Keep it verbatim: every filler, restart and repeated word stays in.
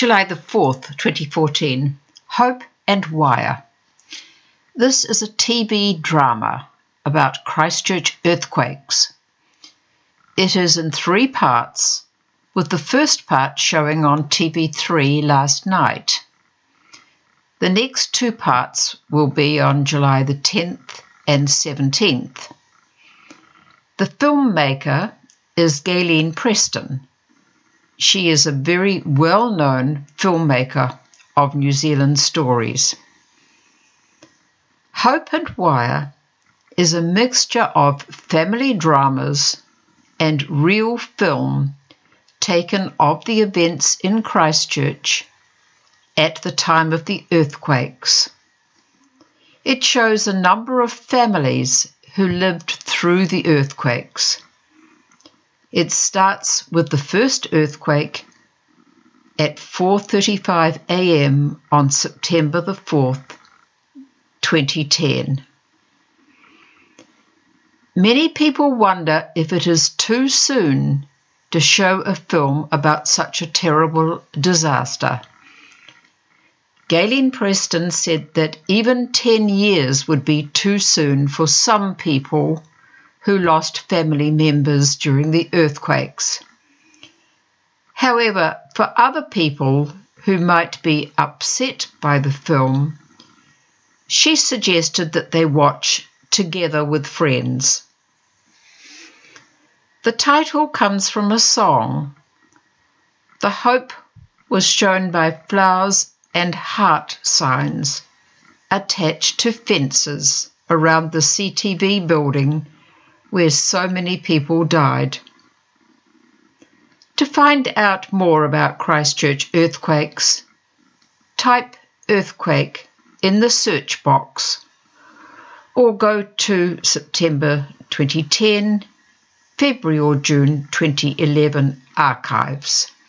July the fourth, twenty fourteen, Hope and Wire. This is a T V drama about Christchurch earthquakes. It is in three parts, with the first part showing on T V three last night. The next two parts will be on July the tenth and seventeenth. The filmmaker is Gayleen Preston. She is a very well-known filmmaker of New Zealand stories. Hope and Wire is a mixture of family dramas and real film taken of the events in Christchurch at the time of the earthquakes. It shows a number of families who lived through the earthquakes. It starts with the first earthquake at four thirty-five a m on September the fourth, twenty ten. Many people wonder if it is too soon to show a film about such a terrible disaster. Gayleen Preston said that even ten years would be too soon for some people who lost family members during the earthquakes. However, for other people who might be upset by the film, she suggested that they watch together with friends. The title comes from a song. The hope was shown by flowers and heart signs attached to fences around the C T V building where so many people died. To find out more about Christchurch earthquakes, type earthquake in the search box or go to September twenty ten, February or June twenty eleven archives.